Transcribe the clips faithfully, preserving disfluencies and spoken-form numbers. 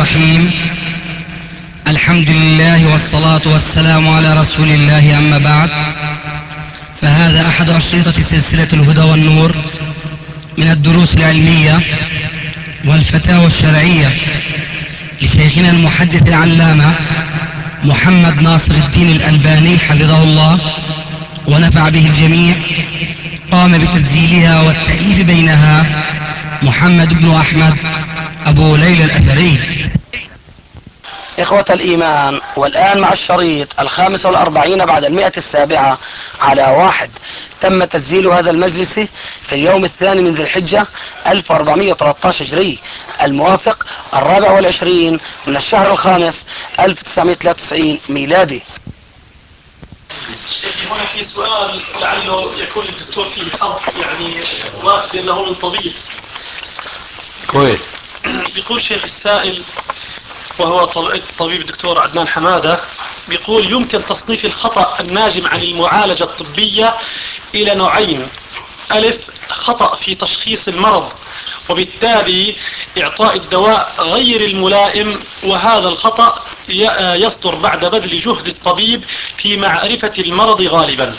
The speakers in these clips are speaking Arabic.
الرحيم. الحمد لله والصلاة والسلام على رسول الله، أما بعد، فهذا أحد أشرطة سلسلة الهدى والنور من الدروس العلمية والفتاوى الشرعية لشيخنا المحدث العلامة محمد ناصر الدين الألباني حفظه الله ونفع به الجميع. قام بتسجيلها والتأليف بينها محمد بن أحمد أبو ليلى الأثري. إخوة الإيمان، والآن مع الشريط الخامس والأربعين بعد المئة السابعة على واحد. تم تسجيل هذا المجلس في اليوم الثاني من ذي الحجة ألف وأربعمئة وثلاثة عشر هجري، الموافق الرابع والعشرين من الشهر الخامس ألف وتسعمئة وثلاثة وتسعين ميلادي. شيخي، هنا في سؤال لعله يكون الدكتور فيه حظ، يعني ضاف لأنه من طبيب. كويس. بيقول شيخ السائل، وهو طبيب الدكتور عدنان حمادة، بيقول: يمكن تصنيف الخطأ الناجم عن المعالجة الطبية إلى نوعين: ألف، خطأ في تشخيص المرض وبالتالي إعطاء الدواء غير الملائم، وهذا الخطأ يصدر بعد بذل جهد الطبيب في معرفة المرض غالبا.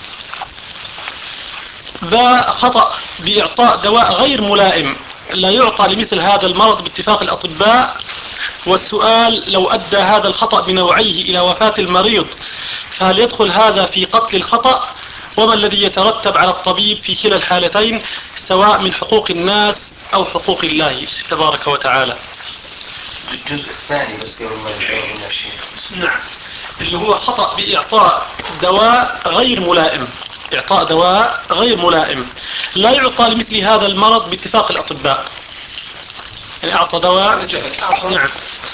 ذا خطأ بإعطاء دواء غير ملائم لا يعطى لمثل هذا المرض باتفاق الأطباء. والسؤال: لو أدى هذا الخطأ بنوعيه إلى وفاة المريض، فهل يدخل هذا في قتل الخطأ؟ وما الذي يترتب على الطبيب في كلا الحالتين، سواء من حقوق الناس أو حقوق الله تبارك وتعالى؟ الجزء الثاني بس قبل ما نجاوب يا شيخ. نعم، اللي هو خطأ بإعطاء دواء غير ملائم. إعطاء دواء غير ملائم لا يعطى لمثل هذا المرض باتفاق الأطباء. يعني أعطى دواء. نعم.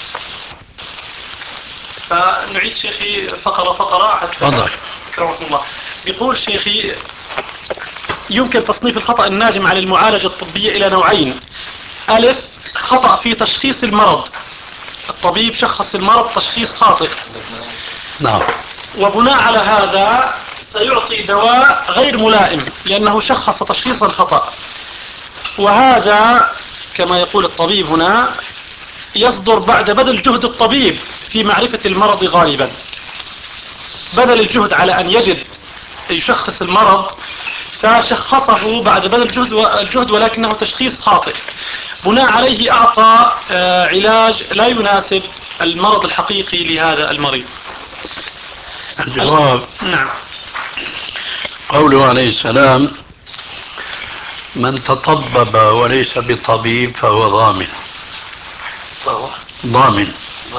فنعيد شيخي فقرة فقرة حتى. تفضل. أكرمكم الله. بيقول شيخي: يمكن تصنيف الخطأ الناجم عن المعالجة الطبية إلى نوعين: ألف، خطأ في تشخيص المرض، الطبيب شخص المرض تشخيص خاطئ، نعم، وبناء على هذا سيعطي دواء غير ملائم لأنه شخص تشخيصا خطأ، وهذا كما يقول الطبيب هنا يصدر بعد بذل جهد الطبيب في معرفة المرض غالبا. بذل الجهد على أن يجد يشخص المرض، فشخصه بعد بذل الجهد ولكنه تشخيص خاطئ، بناء عليه أعطى علاج لا يناسب المرض الحقيقي لهذا المريض. الجواب: نعم. قوله عليه السلام: من تطبب وليس بطبيب فهو ضامن. فهو ضامن.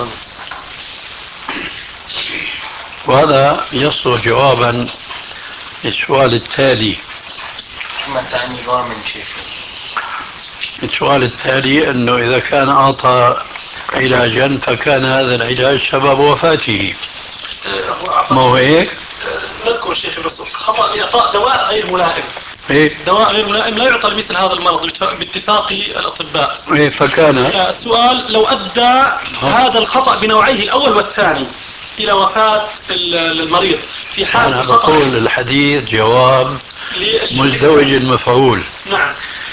وهذا يصدر جوابا للسؤال التالي. ما تعني ضامن شيخ؟ السؤال التالي أنه إذا كان أعطى علاجا فكان هذا العلاج سبب وفاته. ما هو هيك؟ نذكر شيخ الرسول خطأ إعطاء دواء غير ملائم. إيه؟ دواء غير ملائم لا يعطى لمثل هذا المرض باتفاق الأطباء. إيه فكان. السؤال: لو أدى هذا الخطأ بنوعيه الأول والثاني إلى وفاة المريض في حالة أنا الخطأ. بقول الحديث جواب مزدوج المفعول. نعم.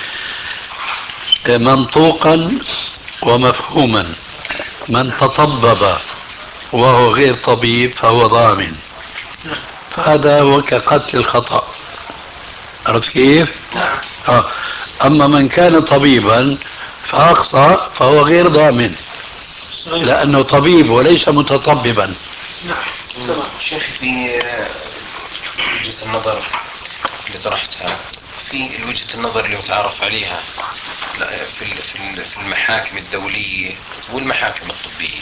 منطوقا ومفهوما. من تطبب وهو غير طبيب فهو ضامن، فهذا هو كقتل الخطأ. عرفت كيف؟ نعم. آه. أما من كان طبيبا فأخطأ فهو غير ضامن لأنه طبيب وليس متطببا. نعم. شيخي، في وجهة النظر اللي طرحتها، في وجهة النظر اللي متعارف عليها في في المحاكم الدولية والمحاكم الطبية،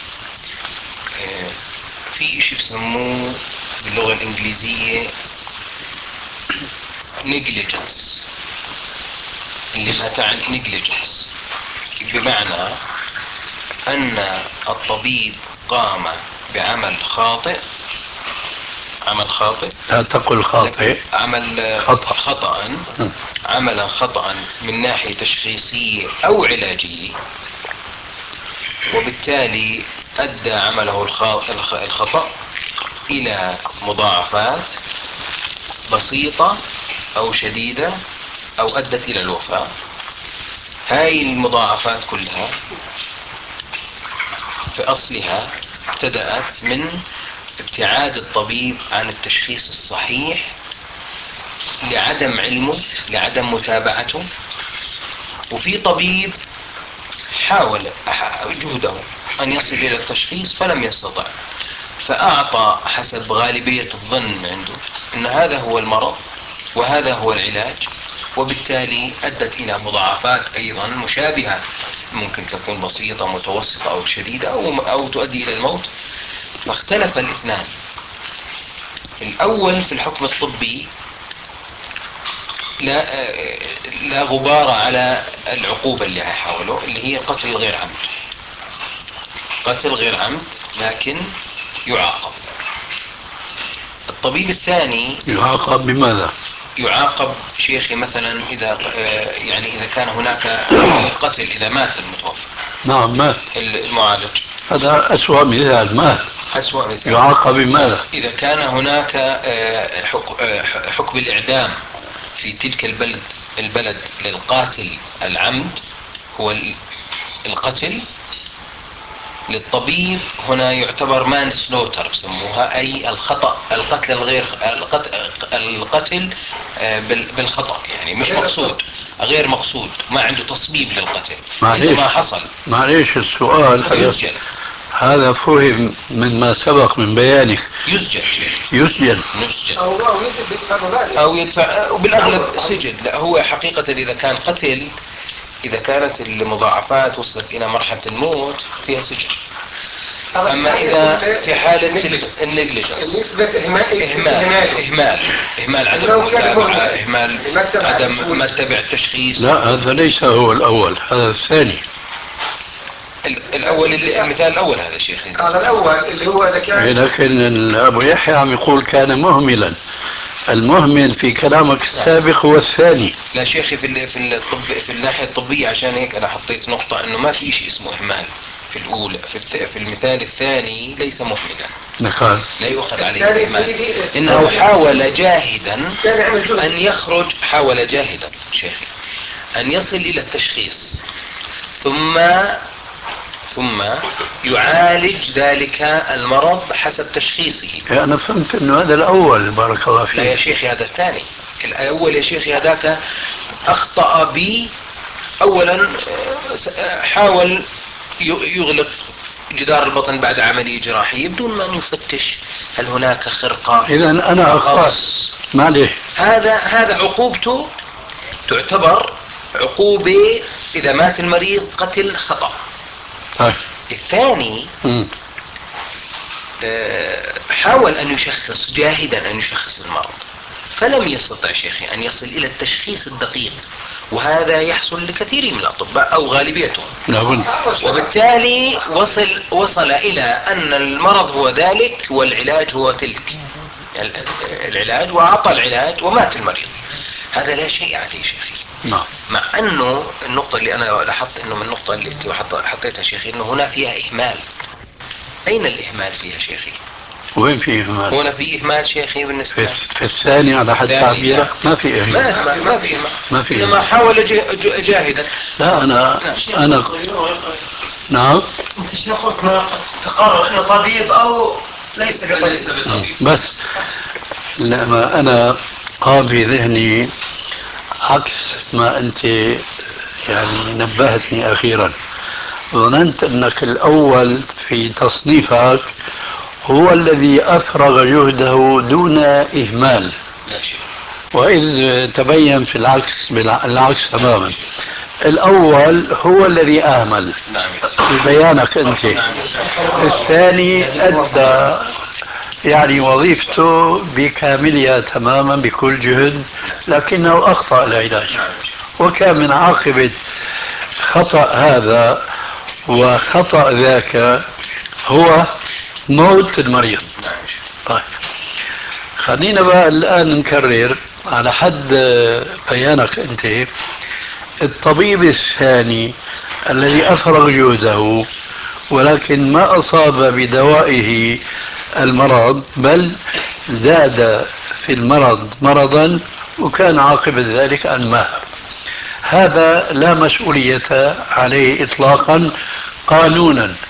في شيء بسموه باللغة الإنجليزية negligence، اللي ما تعني negligence بمعنى أن الطبيب قام بعمل خاطئ، عمل خاطئ لا تقل خاطئ، عمل خطأ خطأ عملا خطأ من ناحية تشخيصية أو علاجية، وبالتالي أدى عمله الخطأ إلى مضاعفات بسيطة أو شديدة أو أدت إلى الوفاة. هاي المضاعفات كلها في أصلها ابتدأت من ابتعاد الطبيب عن التشخيص الصحيح لعدم علمه، لعدم متابعته. وفي طبيب حاول جهده أن يصل إلى التشخيص فلم يستطع، فأعطى حسب غالبية الظن عنده أن هذا هو المرض وهذا هو العلاج، وبالتالي أدت إلى مضاعفات أيضا مشابهة، ممكن تكون بسيطة متوسطة أو شديدة أو, أو تؤدي إلى الموت. فاختلف الاثنان. الأول في الحكم الطبي لا, لا غبار على العقوبة اللي حاولوا، اللي هي قتل غير عمد، قتل غير عمد لكن يعاقب. الطبيب الثاني يعاقب بماذا؟ يعاقب شيخي مثلا إذا يعني إذا كان هناك قتل، إذا مات المتوفى. نعم مات المعالج، هذا أسوأ مثال. مات أسوأ مثال. يعاقب بماذا؟ إذا كان هناك حكم الإعدام في تلك البلد البلد للقاتل العمد، هو القتل، للطبيب هنا يعتبر مان سلوتر بسموها، أي الخطأ، القتل الغير القتل بالخطأ، يعني مش مقصود، غير مقصود، ما عنده تصميم للقتل، عندما حصل. معليش السؤال يسجن. هذا فهم من ما سبق من بيانك. يسجن شيخ. يسجن يسجن أو يدفع أو يدفع وبالأغلب سجن. لا، هو حقيقة إذا كان قتل، إذا كانت المضاعفات وصلت إلى مرحلة الموت فيها سجن. أما إذا في حالة النيجليجنس، نسبة إهمال إهمال إهمال إهمال عدم متابعة، إهمال عدم ما تتبع التشخيص. لا، هذا ليس هو الأول، هذا الثاني. الأول اللي المثال الأول هذا شيخ، هذا الأول اللي هو إذا كان، لكن أبو يحيى عم يقول كان مهملا. المهمل في كلامك السابق هو الثاني. لا شيخي، في في الطب، في الناحية الطبية، عشان هيك أنا حطيت نقطة إنه ما في شيء اسمه إهمال. في الأولى في, في المثال الثاني ليس مهملا، نقال لا يؤخذ عليه إهمال، إنه حاول جاهدا أن يخرج، حاول جاهدا شيخي أن يصل إلى التشخيص، ثم ثم يعالج ذلك المرض حسب تشخيصه. أنا فهمت أنه هذا الأول، بارك الله فيك. لا يا شيخي، هذا الثاني. الأول يا شيخي هذاك أخطأ بي. أولا حاول يغلق جدار البطن بعد عملية جراحية بدون ما أن يفتش هل هناك خرقة. إذا أنا أخطأت، معليش. هذا هذا عقوبته تعتبر عقوبة إذا مات المريض قتل خطأ. طيب. الثاني م. حاول أن يشخص جاهدا أن يشخص المرض، فلم يستطع شيخي أن يصل إلى التشخيص الدقيق، وهذا يحصل لكثير من الأطباء أو غالبيتهم. نعم. وبالتالي وصل وصل إلى أن المرض هو ذلك والعلاج هو تلك العلاج، وأعطى العلاج ومات المريض. هذا لا شيء عليه شيخي. نعم. مع أنه النقطة اللي أنا لاحظت أنه من النقطة اللي أنت حطيتها شيخي أنه هنا فيها إهمال. أين الإهمال فيها شيخي؟ وين في إهمال؟ هنا في إهمال شيخي بالنسبة في, في الثاني على حد تعبيرك ما في إهمال. ما, ما في إهمال، ما في إنما حاول جاهدا. لا أنا أنا نعم. أنت شيخ قلت تقرر إنه طبيب أو ليس بطبيب. بس لما أنا قام في ذهني عكس ما أنت يعني نبهتني أخيرا. ظننت أنك الأول في تصنيفك هو الذي أفرغ جهده دون إهمال، وإذ تبين في العكس بالعكس تماما. الأول هو الذي أهمل في بيانك أنت. الثاني أدى يعني وظيفته بكاملها تماما بكل جهد، لكنه أخطأ العلاج، وكان من عاقبة خطأ هذا وخطأ ذاك هو موت المريض. طيب خلينا بقى الآن نكرر على حد بيانك أنت. الطبيب الثاني الذي أفرغ جهده ولكن ما أصاب بدوائه المرض، بل زاد في المرض مرضا، وكان عاقبة ذلك أن مات. هذا لا مسؤولية عليه إطلاقا قانونا،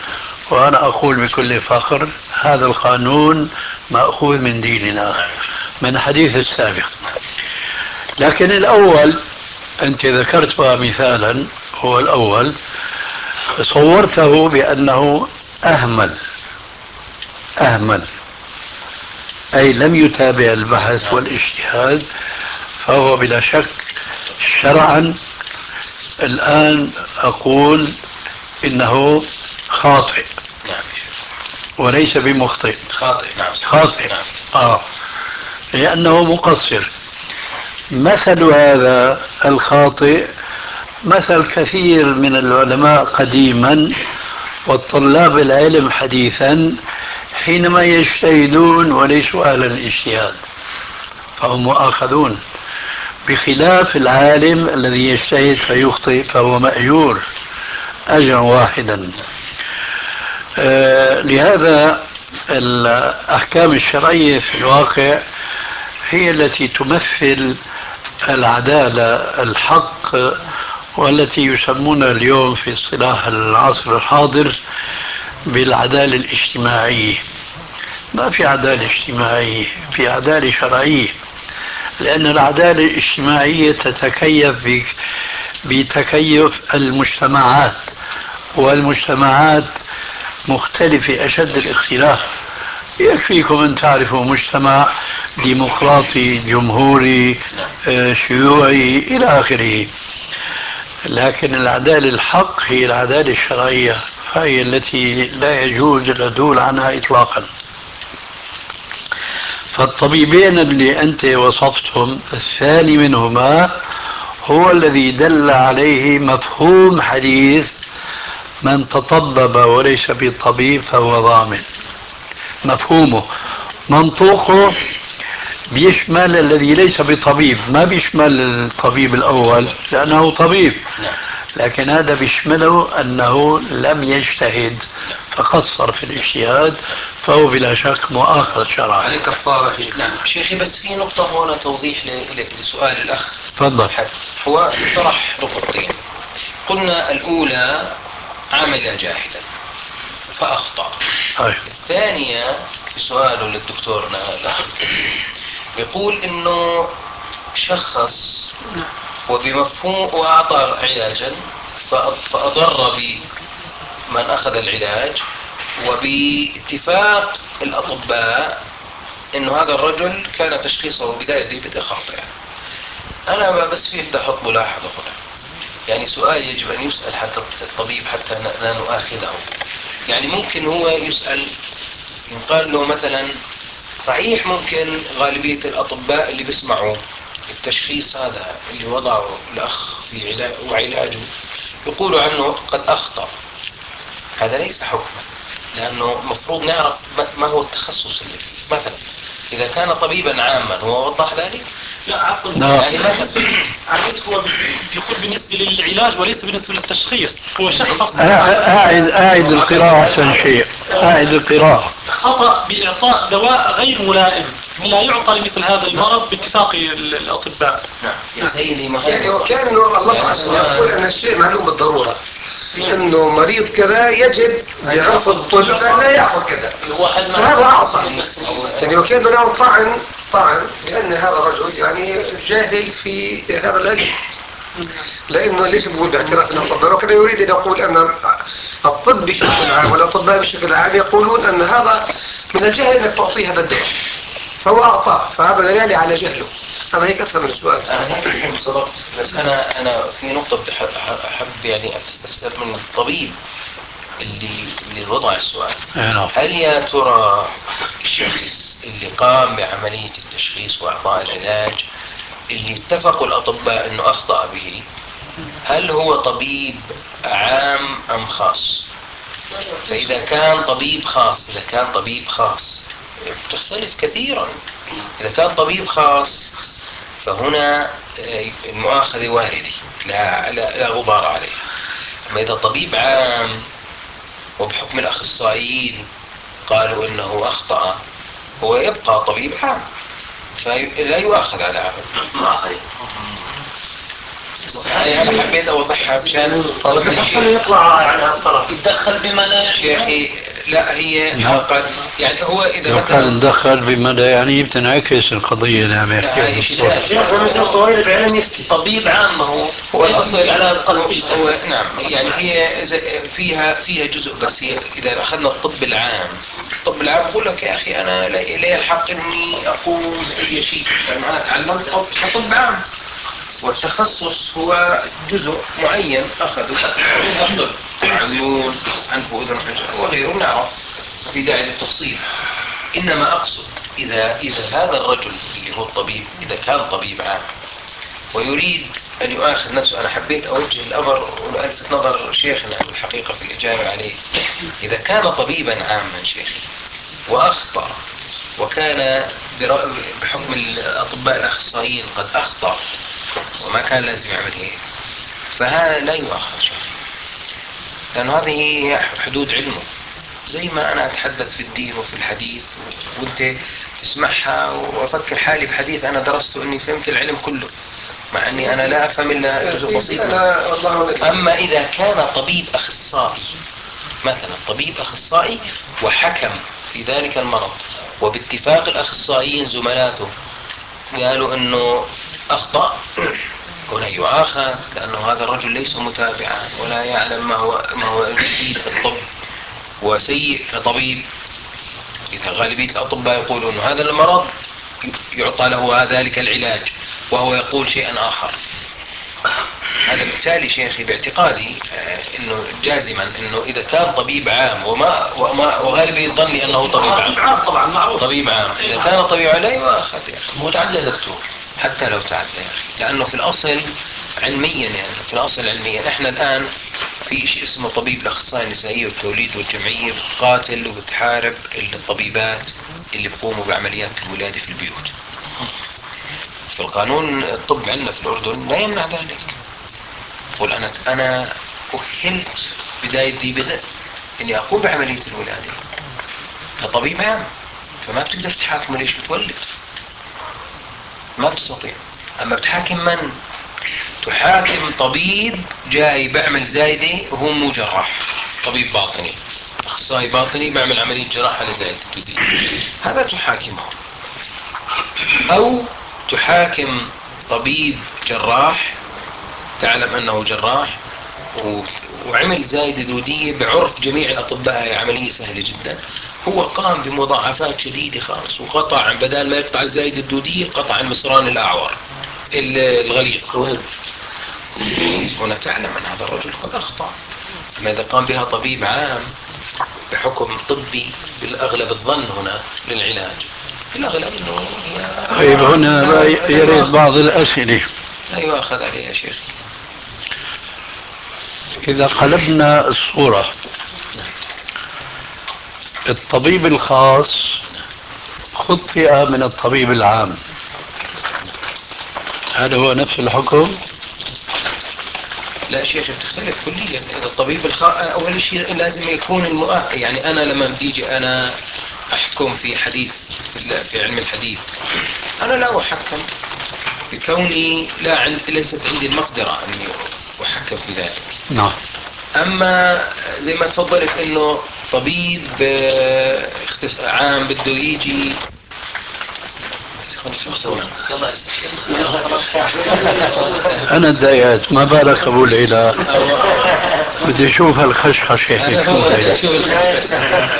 وأنا أقول بكل فخر هذا القانون مأخوذ من ديننا من الحديث السابق. لكن الأول أنت ذكرت مثالا، هو الأول صورته بأنه أهمل أهمل أي لم يتابع البحث والاجتهاد، فهو بلا شك شرعا الآن أقول إنه خاطئ وليس بمخطئ. خاطئ نعم خاطئ نعم. آه لأنه مقصر. مثل هذا الخاطئ مثل كثير من العلماء قديما والطلاب العلم حديثا حينما يجتهدون وليسوا أهل الاجتهاد فهم مؤاخذون، بخلاف العالم الذي يجتهد فيخطئ فهو مأجور أجرا واحدا. آه لهذا الأحكام الشرعية في الواقع هي التي تمثل العدالة الحق، والتي يسمونها اليوم في اصطلاح العصر الحاضر بالعدالة الاجتماعية. ما في عدالة اجتماعية، في عدالة شرعية، لأن العدالة الاجتماعية تتكيف بتكيف المجتمعات، والمجتمعات مختلفة أشد الاختلاف. يكفيكم أن تعرفوا مجتمع ديمقراطي جمهوري شيوعي إلى آخره. لكن العدالة الحق هي العدالة الشرعية، فهي التي لا يجوز العدول عنها إطلاقا. فالطبيبين اللي أنت وصفتهم الثاني منهما هو الذي دل عليه مفهوم حديث من تطبب وليس بطبيب فهو ضامن. مفهومه منطوقه بيشمل الذي ليس بطبيب، ما بيشمل الطبيب الأول لأنه طبيب، لكن هذا بيشمله أنه لم يجتهد فقصر في الاجتهاد، فهو بلا شك مؤاخذ شرعا. عليه كفارة فيه. نعم شيخي، بس في نقطة هنا توضيح لسؤال الأخ. تفضل. هو طرح نقطتين، قلنا الأولى عمل جاهلا فأخطأ. أي. الثانية في سؤاله للدكتور الأخ الكريم يقول إنه شخص وبمفهوم وأعطى علاجا فأضر بمن أخذ العلاج، وباتفاق الأطباء إنه هذا الرجل كان تشخيصه بداية بدء خاطئة. أنا بس في بدي أحط ملاحظة هنا، يعني سؤال يجب أن يسأل حتى الطبيب حتى لا نؤاخذه. يعني ممكن هو يسأل يقال له مثلا صحيح ممكن غالبية الأطباء اللي بيسمعوا التشخيص هذا اللي وضعه الأخ في علاج وعلاجه يقولوا عنه قد أخطأ، هذا ليس حكما، لأنه مفروض نعرف ما هو التخصص اللي فيه. مثلا إذا كان طبيبا عاما هو وضح ذلك. لا عفوا، يعني بالنسبة عملت هو بيقول بالنسبة للعلاج وليس بالنسبة للتشخيص. هو شخص أعد أعد القراءة أحسن شيء، أعد القراءة. خطأ بإعطاء دواء غير ملائم لا يعطى لمثل هذا المرض باتفاق الأطباء. نعم يا سيدي، ما يعني وكأنه الله يقول أن الشيء معلوم بالضرورة، انه مريض كذا يجب بعرف الطب لا ياخذ كذا، فهذا اعطى يعني وكانه له طعن طعن بان هذا الرجل يعني جاهل في هذا العلم، لانه ليش بقول باعتراف الاطباء، وكان يريد ان يقول ان الطب بشكل عام والاطباء بشكل عام يقولون ان هذا من الجهل انك تعطيه هذا الدواء، فهو اعطاه، فهذا دلالة على جهله. أنا هيك أفهم السؤال. أنا هيك أفهم صدقت، بس أنا أنا في نقطة بدي أحب يعني أستفسر من الطبيب اللي اللي وضع السؤال. هل يا ترى الشخص اللي قام بعملية التشخيص وإعطاء العلاج اللي اتفقوا الأطباء إنه أخطأ به، هل هو طبيب عام أم خاص؟ فإذا كان طبيب خاص إذا كان طبيب خاص بتختلف كثيرا. إذا كان طبيب خاص فهنا المؤاخذة واردة لا, لا, لا غبار عليها. أما إذا طبيب عام وبحكم الأخصائيين قالوا إنه أخطأ، هو يبقى طبيب عام فلا يؤاخذ على عمل. هاي أنا حبيت أوضحها مشان رد الشيخ يطلع على هالطرف يتدخل بما لا يعني شيخي. لا هي حقا يعني هو إذا لو مثلا كان ندخل بما لا يعني بتنعكس القضية اللي عم لا هاي يحكيها شيء الدكتور. ثاني. شيخنا مثل طويل بعلم يفتي طبيب عام ما هو هو الأصل على قلب هو, هو نعم يعني هي إذا فيها فيها جزء بس هي إذا أخذنا الطب العام الطب العام بقول لك يا أخي أنا لي لي الحق إني أقوم بأي شيء لأن أنا تعلمت طب كطب عام والتخصص هو جزء معين أخذه الطب عيون أنف وأذن وغيره نعرف ما في داعي للتفصيل. إنما أقصد إذا إذا هذا الرجل اللي هو الطبيب إذا كان طبيب عام ويريد أن يؤاخذ نفسه. أنا حبيت أوجه الأمر وألفت نظر شيخنا الحقيقة في الإجابة عليه. إذا كان طبيبا عاما شيخي وأخطأ وكان بحكم الأطباء الأخصائيين قد أخطأ وما كان لازم يعمل هيك فهذا لا يؤاخذ شيخي لأن هذه هي حدود علمه. زي ما أنا أتحدث في الدين وفي الحديث وأنت تسمعها وأفكر حالي بحديث أنا درسته أني فهمت العلم كله مع أني أنا لا أفهم إلا جزء بسيط. أما إذا كان طبيب أخصائي مثلا طبيب أخصائي وحكم في ذلك المرض وباتفاق الأخصائيين زملاته قالوا أنه أخطأ هنا يؤاخذ لأنه هذا الرجل ليس متابعا ولا يعلم ما هو ما هو الجديد في الطب وسيء كطبيب. إذا غالبية الأطباء يقولون أنه هذا المرض يعطى له ذلك العلاج وهو يقول شيئا آخر. هذا بالتالي شيخي باعتقادي انه جازما انه اذا كان طبيب عام وما وما وغالبا يظن لي انه طبيب عام طبعا معروف طبيب عام اذا كان طبيب عام لا يؤاخذ يا اخي متعدى دكتور حتى لو تعدى يا اخي لانه في الاصل علميا يعني في الاصل علميا احنا الان في شيء اسمه طبيب الاخصائي النسائيه والتوليد والجمعيه بتقاتل وبتحارب الطبيبات اللي بيقوموا بعمليات الولاده في البيوت. في القانون الطب عندنا في الاردن لا يمنع ذلك. قل أنا أنا أهلت بداية ذي بدء إني أقوم بعملية الولادة كطبيب عام فما بتقدر تحاكم ليش بتولد ما بتستطيع. أما بتحاكم من؟ تحاكم طبيب جاي بعمل زايدة وهو مو جراح طبيب باطني أخصائي باطني بعمل عملية جراحة لزايدة هذا تحاكمه. أو تحاكم طبيب جراح تعلم أنه جراح وعمل زايدة دودية بعرف جميع الأطباء هي عملية سهلة جدا هو قام بمضاعفات شديدة خالص وقطع بدل ما يقطع الزايدة الدودية قطع المصران الأعور الغليظ. هنا تعلم أن هذا الرجل قد أخطأ. أما إذا قام بها طبيب عام بحكم طبي بالأغلب الظن هنا للعلاج بالأغلب أنه طيب هنا يريد بعض الأسئلة لا يؤاخذ عليه يا شيخ. إذا قلبنا الصورة الطبيب الخاص خطئ من الطبيب العام هل هو نفس الحكم؟ لا شيخ بتختلف كليا. إذا الطبيب الخ... أول شيء لازم يكون المؤ... يعني أنا لما بديجي أنا أحكم في حديث في, في علم الحديث أنا لا أحكم بكوني لا عند... ليست عندي المقدرة أني أحكم في ذلك. نعم. أما زي ما تفضلت إنه طبيب اختف... عام بده يجي أنا تضايقت ما بالك أبو العلا بدي أشوف هالخشخشة هيك شوف الخشخشة.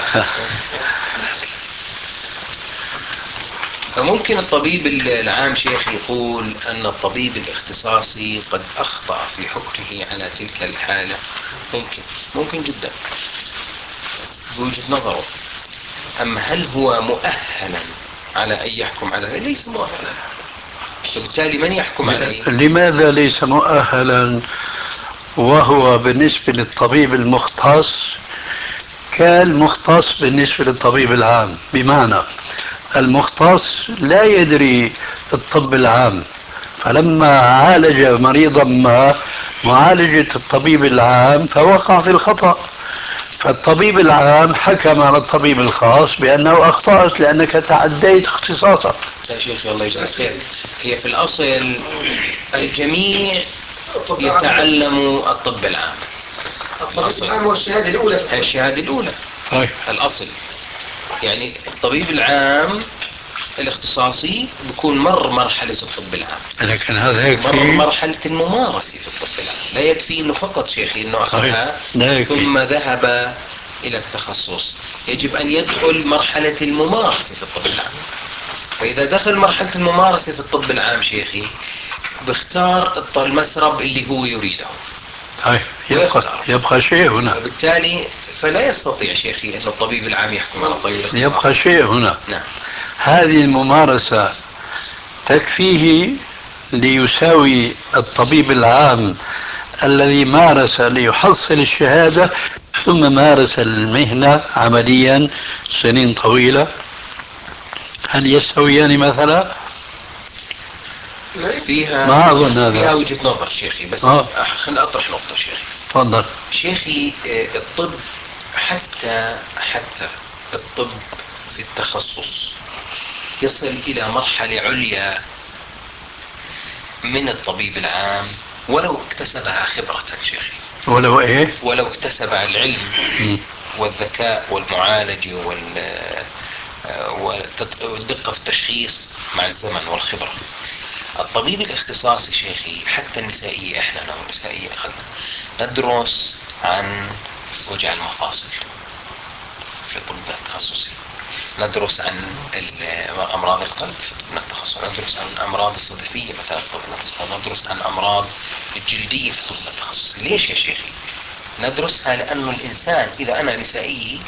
فممكن الطبيب العام شيخ يقول أن الطبيب الاختصاصي قد أخطأ في حكمه على تلك الحالة ممكن ممكن جدا بوجهة نظره. أما هل هو مؤهلا على أن يحكم على ذلك؟ ليس مؤهلا. فبالتالي من يحكم عليه؟ لماذا ليس مؤهلا وهو بالنسبة للطبيب المختص كالمختص بالنسبة للطبيب العام؟ بمعنى المختص لا يدري الطب العام فلما عالج مريضا ما معالجة الطبيب العام فوقع في الخطأ فالطبيب العام حكم على الطبيب الخاص بأنه أخطأت لأنك تعديت اختصاصك. يا شيخ الله يجزاك خير. هي في الأصل الجميع يتعلموا الطب العام. الطب العام هو الشهادة الأولى. هي الشهادة الأولى. طيب. الأصل يعني الطبيب العام الاختصاصي بيكون مر مرحلة الطب العام، لكن هذا يكفي مر مرحلة الممارسة في الطب العام. لا يكفي انه فقط شيخي انه اخذها ثم ذهب الى التخصص، يجب ان يدخل مرحلة الممارسة في الطب العام. فاذا دخل مرحلة الممارسة في الطب العام شيخي بيختار المسرب اللي هو يريده. طيب يبقى يبقى شيء هنا، وبالتالي فلا يستطيع شيخي أن الطبيب العام يحكم على الطبيب الاختصاصي. يبقى شيء هنا. نعم. هذه الممارسة تكفيه ليساوي الطبيب العام الذي مارس ليحصل الشهادة ثم مارس المهنة عمليا سنين طويلة؟ هل يستويان مثلا؟ فيها ما أظن هذا. فيها وجهة نظر شيخي، بس آه. خليني أطرح نقطة شيخي. تفضل. شيخي الطب حتى حتى الطب في التخصص يصل إلى مرحلة عليا من الطبيب العام ولو اكتسبها خبرة شيخي. ولو إيه؟ ولو اكتسب العلم والذكاء والمعالجة وال والدقة في التشخيص مع الزمن والخبرة. الطبيب الاختصاصي شيخي حتى النسائية، احنا لو النسائية اخذنا ندرس عن وجع المفاصل في طبنا التخصصي، ندرس عن امراض القلب في طبنا التخصصي، ندرس عن امراض الصدفية مثلا في طبنا التخصصي، ندرس عن امراض الجلدية في طبنا التخصصي. ليش يا شيخي؟ ندرسها لأنه الإنسان إذا أنا نسائي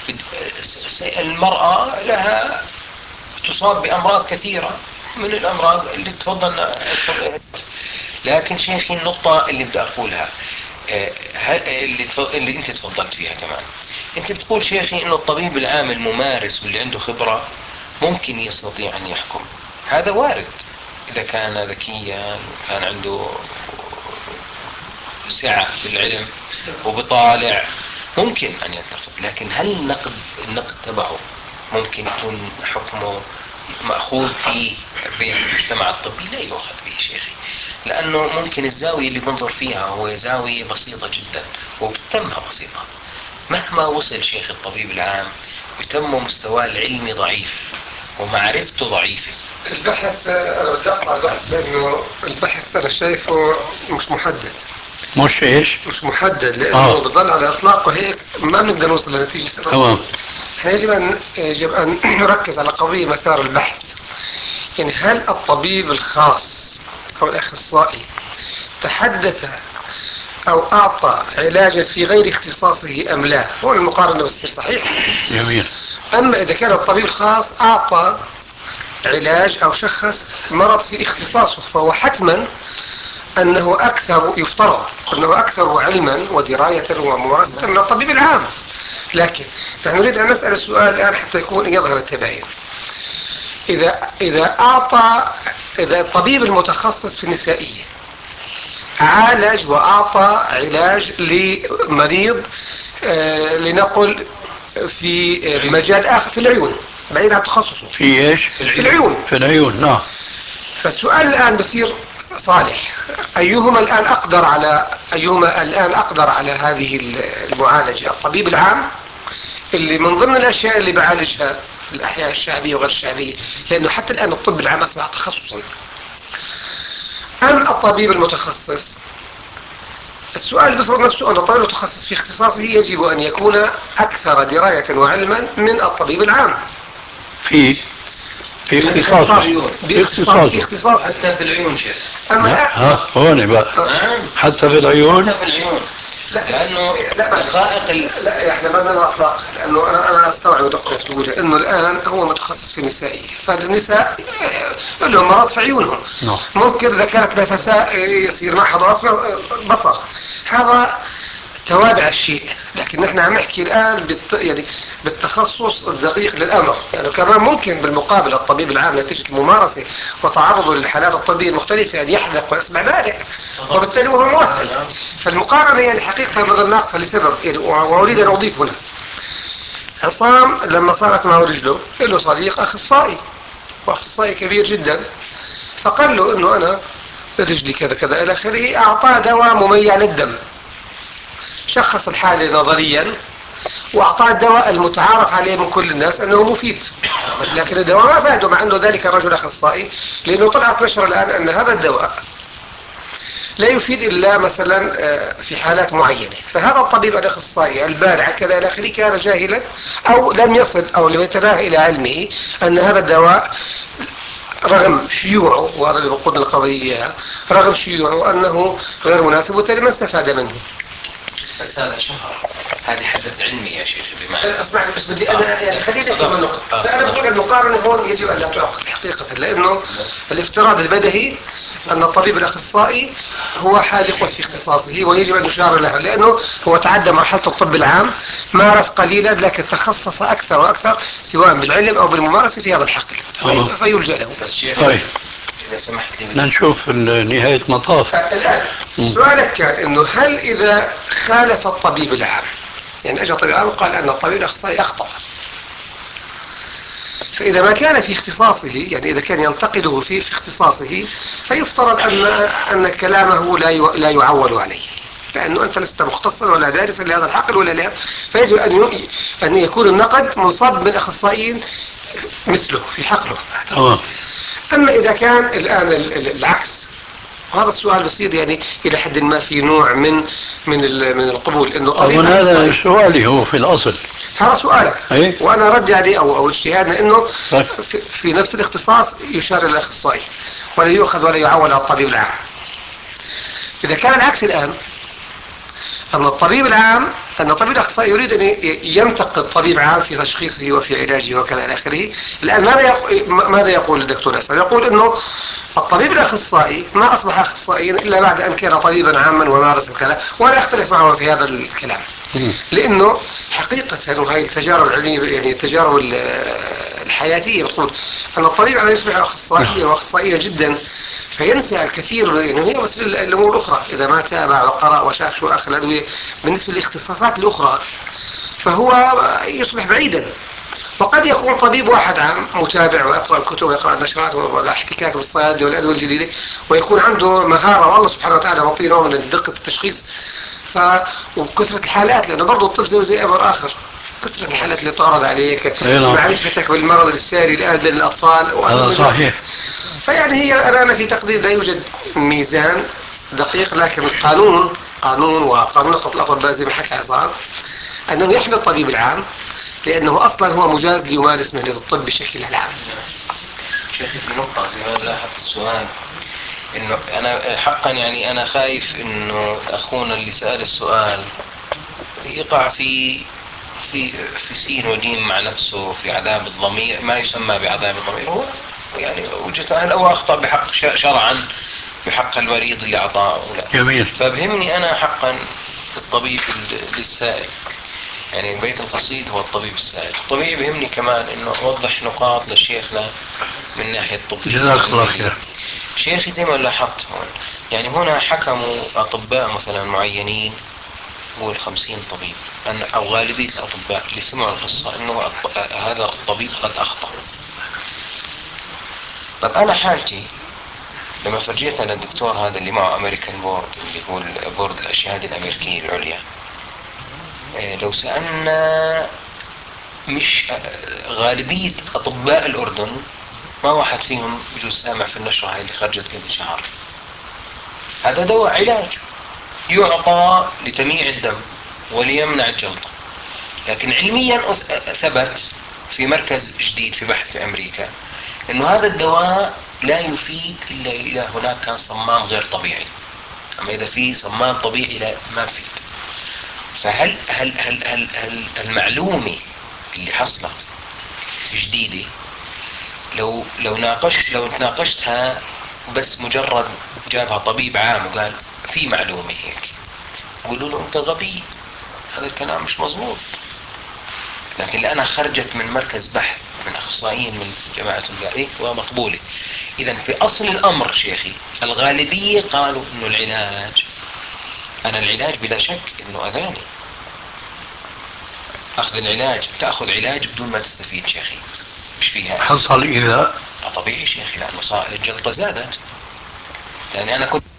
المرأة لها تصاب بأمراض كثيرة من الأمراض اللي تفضلنا. لكن شيخي النقطة اللي بدي أقولها اللي, اللي أنت تفضلت فيها كمان، أنت بتقول شيخي إنه الطبيب العام الممارس واللي عنده خبرة ممكن يستطيع أن يحكم. هذا وارد إذا كان ذكيا وكان عنده سعة في العلم وبطالع ممكن أن ينتقد. لكن هل النقد النقد تبعه ممكن يكون حكمه مأخوذ فيه بالمجتمع الطبي؟ لا يؤخذ به شيخي، لأنه ممكن الزاوية اللي بنظر فيها هو زاوية بسيطة جدا وبتمها بسيطة. مهما وصل شيخ الطبيب العام بتم مستواه العلمي ضعيف ومعرفته ضعيفة. البحث أنا بدي أقطع البحث لأنه البحث أنا شايفه مش محدد. مش إيش؟ مش محدد لأنه آه. بظل على إطلاقه هيك ما بنقدر نوصل لنتيجة سبب. تمام. يجب أن يجب أن نركز على قضية مثار البحث، يعني هل الطبيب الخاص أو الأخصائي تحدث أو أعطى علاجا في غير اختصاصه أم لا؟ هو المقارنة بتصير صحيحة. جميل. أما إذا كان الطبيب الخاص أعطى علاج أو شخص مرض في اختصاصه فهو حتما أنه أكثر، يفترض أنه أكثر علما ودراية وممارسة من الطبيب العام. لكن نحن نريد أن نسأل السؤال الآن حتى يكون يظهر التباين. إذا إذا أعطى إذا الطبيب المتخصص في النسائية عالج وأعطى علاج لمريض آه لنقل في مجال آخر في العيون بعيد عن تخصصه، في إيش؟ في العيون. في العيون نعم. فالسؤال الآن بصير صالح، أيهما الآن أقدر على أيهما الآن أقدر على هذه المعالجة؟ الطبيب العام اللي من ضمن الأشياء اللي بعالجها الأحياء الشعبية وغير الشعبية، لأنه حتى الآن الطب العام أصبح تخصصا، أم الطبيب المتخصص؟ السؤال بفرض نفسه أن الطبيب المتخصص في اختصاصه يجب أن يكون أكثر دراية وعلما من الطبيب العام في في اختصاصه في اختصاصه في اختصاصه حتى في العيون شيخ. أما ها هون بقى حتى في العيون. حتى في العيون لا لأنه لا دقائق ال... لا احنا ما بدنا اطلاق، لانه انا انا استوعب دكتور تقول انه الان هو متخصص في النسائيه، فالنساء لهم مرض في عيونهم no. ممكن اذا كانت نفساء يصير معها ضعف بصر، هذا توابع الشيء. لكن نحن عم نحكي الان بالت... يعني بالتخصص الدقيق للامر، لانه يعني كمان ممكن بالمقابل الطبيب العام نتيجه الممارسه وتعرضه للحالات الطبيه المختلفه ان يحدق ويسمع بارع، وبالتالي هو مؤهل. فالمقارنه يعني حقيقه بظل ناقصه لسبب يعني، واريد ان اضيف هنا. عصام لما صارت معه رجله له صديق اخصائي واخصائي كبير جدا، فقال له انه انا رجلي كذا كذا إلى آخره، أعطاه دواء مميع للدم، شخص الحالة نظريا وأعطاه الدواء المتعارف عليه من كل الناس أنه مفيد، لكن الدواء ما فاده، مع أنه ذلك الرجل أخصائي، لأنه طلعت نشر الآن أن هذا الدواء لا يفيد إلا مثلا في حالات معينة. فهذا الطبيب الأخصائي البارع كذا إلى آخره كان جاهلا أو لم يصل أو لم يتناهى إلى علمه أن هذا الدواء رغم شيوعه، وهذا اللي بقود القضية، رغم شيوعه أنه غير مناسب وبالتالي ما استفاد منه. بس هذا شهر، هذه حدث علمي يا شيخ بمعنى. اسمعني بس بدي انا يعني خليني احكي النقطة. آه. فانا بقول المقارنة هون يجب ان لا تعقد حقيقة، لانه الافتراض البدهي ان الطبيب الاخصائي هو حالق في اختصاصه ويجب ان يشار له، لانه هو تعدى مرحلة الطب العام، مارس قليلا لكن تخصص اكثر واكثر سواء بالعلم او بالممارسة في هذا الحقل في فيلجأ له. بس شيخ طيب إذا سمحت لي بدنا نشوف نهاية مطاف. الآن سؤالك كان أنه هل إذا خالف الطبيب العام، يعني أجى الطبيب العام وقال أن الطبيب الأخصائي أخطأ، فإذا ما كان في اختصاصه، يعني إذا كان ينتقده فيه في اختصاصه، فيفترض أن أن كلامه لا لا يعول عليه، لأنه أنت لست مختصا ولا دارسا لهذا الحقل ولا لهذا، فيجب أن أن يكون النقد منصب من أخصائيين مثله في حقله. تمام. أما إذا كان الآن العكس، وهذا السؤال بصير يعني إلى حد ما في نوع من من من القبول إنه طبيب هذا سؤالي هو في الأصل. هذا سؤالك أيه؟ وأنا ردي عليه أو أو اجتهادنا إنه طيب. في, في نفس الاختصاص يشار إلى الأخصائي ولا يؤخذ ولا يعول على الطبيب العام. إذا كان العكس الآن، أن الطبيب العام أن الطبيب الأخصائي يريد أن ينتقد طبيب عام في تشخيصه وفي علاجه وكذا إلى آخره، الآن ماذا يقول ماذا يقول الدكتور أسد؟ يقول إنه الطبيب الأخصائي ما أصبح أخصائيا إلا بعد أن كان طبيبا عاما ومارس وكذا، وأنا أختلف معه في هذا الكلام، لأنه حقيقة وهي التجارب العلمية يعني التجارب الحياتية بتقول أن الطبيب على يصبح أخصائيا وأخصائيا جدا فينسى الكثير، يعني هي مثل الأمور الأخرى، إذا ما تابع وقرأ وشاف شو آخر الأدوية بالنسبة للاختصاصات الأخرى فهو يصبح بعيدا. وقد يكون طبيب واحد عام متابع ويقرأ الكتب ويقرأ النشرات والاحتكاك بالصيادلة والأدوية الجديدة ويكون عنده مهارة والله سبحانه وتعالى معطيه نوع من دقة التشخيص ف وكثرة الحالات، لأنه برضه الطب زي زي أمر آخر، كثرة الحالات اللي تعرض عليك، معرفتك بالمرض الساري الآن بين الأطفال. هذا صحيح. فيعني هي أنا في تقدير لا يوجد ميزان دقيق، لكن القانون قانون وقانون نقابة الأطباء زي ما حكى عصام أنه يحمي الطبيب العام لأنه أصلا هو مجاز ليمارس مهنة الطب بشكل عام. شيخي في نقطة زي ما لاحظت السؤال إنه أنا حقا يعني أنا خايف إنه أخونا اللي سأل السؤال يقع في في في سين وجيم مع نفسه في عذاب الضمير، ما يسمى بعذاب الضمير، هو يعني وجدت أنا أو أخطأ بحق شرعا بحق المريض اللي أعطاه. جميل. فبهمني أنا حقا الطبيب للسائل، يعني بيت القصيد هو الطبيب السائل. طبيعي بهمني كمان إنه أوضح نقاط لشيخنا من ناحية طبية. جزاك الله خير. شيخي زي ما لاحظت هون يعني هنا حكموا أطباء مثلا معينين والخمسين طبيب أو غالبية الأطباء اللي سمعوا القصة إنه هذا الطبيب قد أخطأ. طب أنا حالتي لما فرجيتها للدكتور هذا اللي معه أمريكان بورد اللي هو البورد الشهادة الأمريكية العليا، لو سألنا مش غالبية أطباء الأردن ما واحد فيهم بجوز سامع في النشرة هاي اللي خرجت قبل شهر. هذا دواء علاج يعطى لتمييع الدم وليمنع الجلطة، لكن علميا ثبت في مركز جديد في بحث في أمريكا إنه هذا الدواء لا يفيد إلا إذا هناك كان صمام غير طبيعي، أما إذا في صمام طبيعي لا ما فيد. فهل هل هل هل, هل المعلومة اللي حصلت جديدة لو لو ناقش لو تناقشتها بس مجرد جابها طبيب عام وقال في معلومة هيك، قولوا له أنت غبي، هذا الكلام مش مظبوط. لكن لأنها خرجت من مركز بحث من أخصائيين من جماعة قال إيه ومقبولة. إذن في أصل الأمر شيخي الغالبية قالوا إنه العلاج، أنا العلاج بلا شك إنه أذاني أخذ العلاج، تأخذ علاج بدون ما تستفيد شيخي مش فيها حصل إذا طبيعي شيخي لأنه صار الجلطة زادت. يعني أنا كنت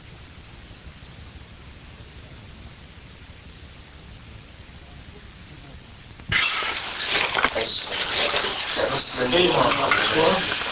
أيوة.